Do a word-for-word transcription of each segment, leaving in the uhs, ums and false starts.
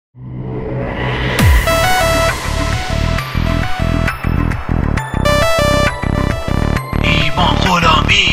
ایمان غلامی.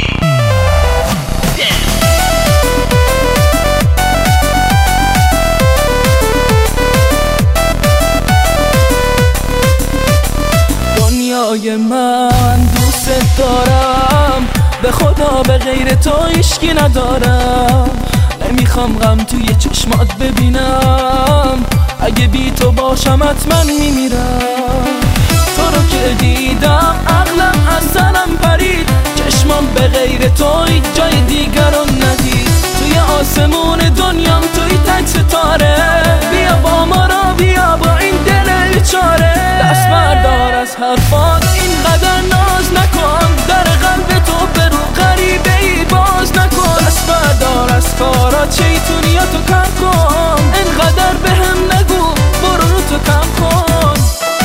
دنیای من دوست دارم، به خدا به غیر تو هیچکی ندارم. نمیخوام غم توی چشمات ببینم، اگه بی تو باشم حتما میمیرم. تو رو که دیدم عقلم از سرم پرید، چشمام به غیر تو هیچ جای دیگر رو ندید. توی آسمون دنیام توی تک ستاره، بیا با ما را بیا با این دل بیچاره. دست بردار از حرفات اینقدر ناز نکن، در قلب تو برو غریبه ای باز نکن. دست بردار از کارات شیطونیاتو کم کن، اینقدر به هم نگو برو رو تو کم کن.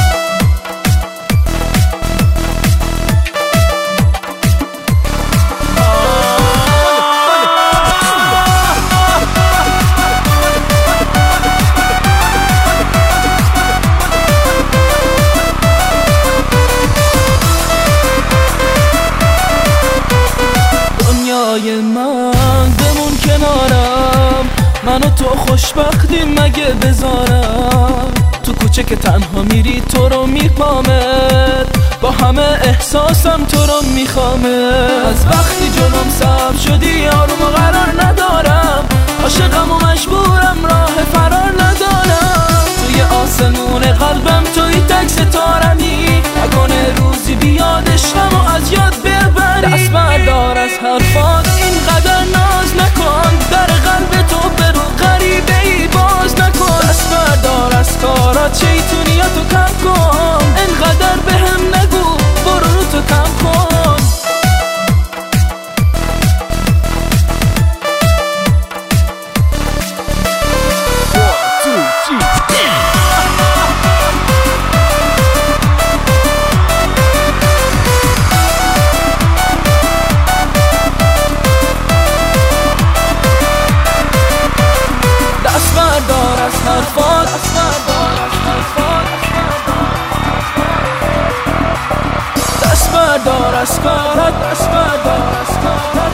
من بمون کنارم، من و تو خوشبختی مگه بذارم. تو کوچه که تنها میری تو رو میپامت، با همه احساسم تو رو میخوامه. از وقتی جلوم سب شدی آروم و قرار ندارم، عاشقم و مجبورم راه فرار ندارم. توی آسمون قلبم توی تک ستارمی، نکنه روزی بیاد عشقم و از یاد ببری. دست بردار از حرفات اینقدر ناز نکن، در قلب تو برو غریبه ای باز نکن. دست بردار از کارات شیطونیاتو کم کن، اینقدر به هم نگو برو رو تو کم کن. دست بردار از حرفات، دست بردار از کارات، دست بردار از کارات،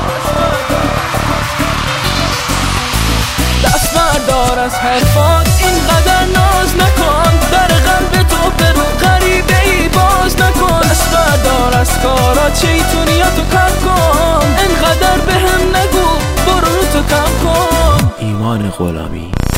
دست بردار از حرفات اینقدر ناز نکن، در قلب تو برو غریبه ای باز نکن. دست بردار از کارات شیطونیاتو کم کن، اینقدر به هم نگو برو رو تو کم کن. ایمان غلامی.